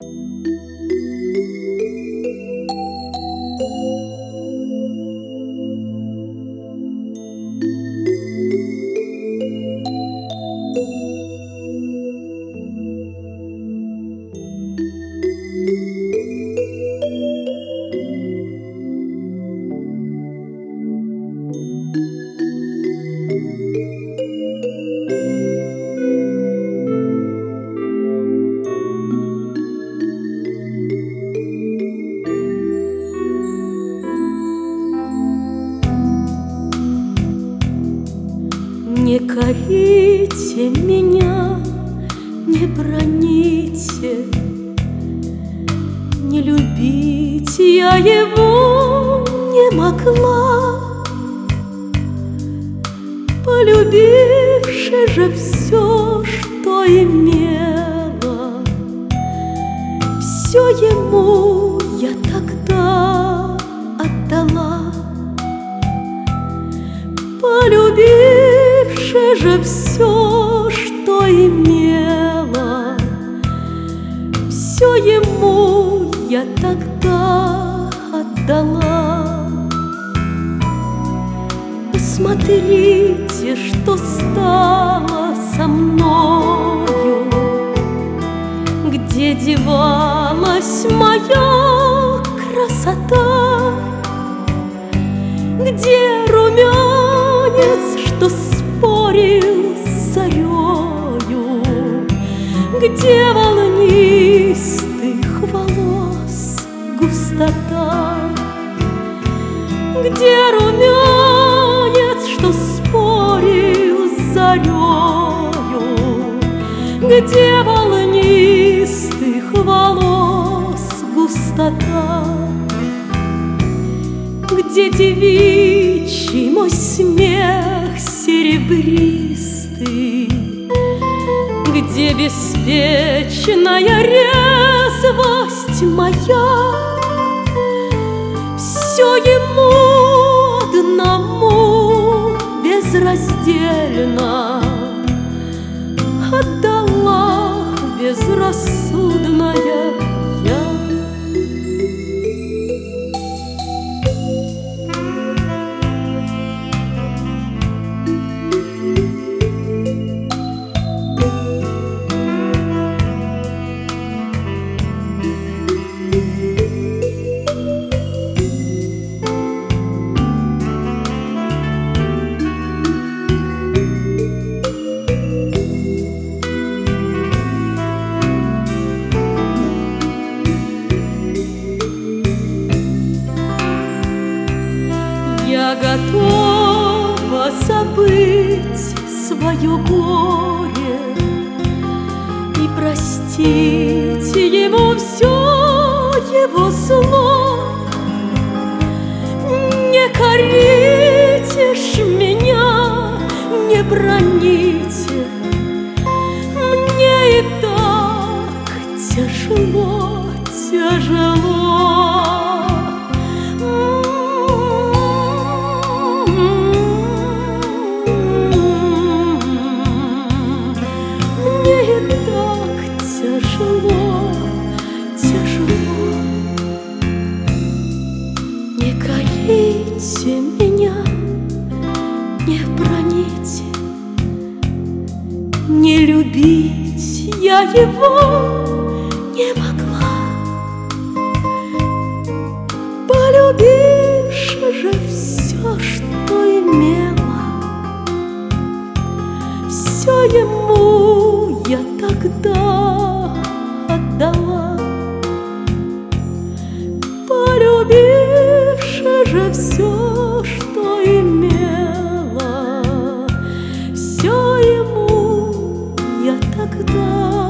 Не корите меня, не броните, не любить я его не могла. Полюбивши же все, что имела, все ему я тогда отдала. Полюбивши же все, что имела, все ему я тогда отдала. Посмотрите, что стало со мною, где девалась моя красота, где румянец, что спорил с зарею, где волнистых волос густота, где румянец, что спорил с зарею, где волнистых волос густота, где девичий мой смех серебристый, где беспечная резвость моя. Все ему одному безраздельно отдала безрассудная я. Я готова забыть свое горе и простить ему все его зло. Не корите ж меня, не броните, мне и так тяжело, тяжело. Тяжело, тяжело. Не корите меня, не броните, не любить я его не могла. Полюбивши же все, что имела, все ему я тогда отдала. Полюбивши же все, что имела, все ему я тогда